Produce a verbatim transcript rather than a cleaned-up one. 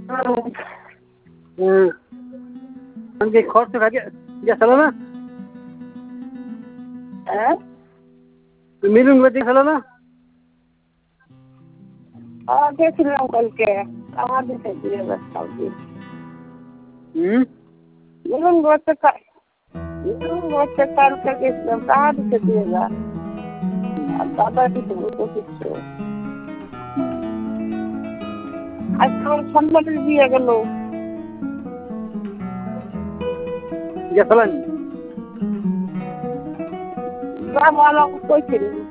আমাকে খরচ খাকে গেছিল না হ্যাঁ মিলুন বাড়ি গেছিল না গেছিলাম কালকে আমার দিকে দুই হাজার ছাব্বিশ হুম মিলুন বলতে মিলুন বলতে কালকে গেছিলাম কাহার দিকে দুই হাজার আর দাদা দিতে পঁচিশশো আজকে আমার সন্তানের বিয়ে গেল গেছিলেন বাবা আমাকে কইছিল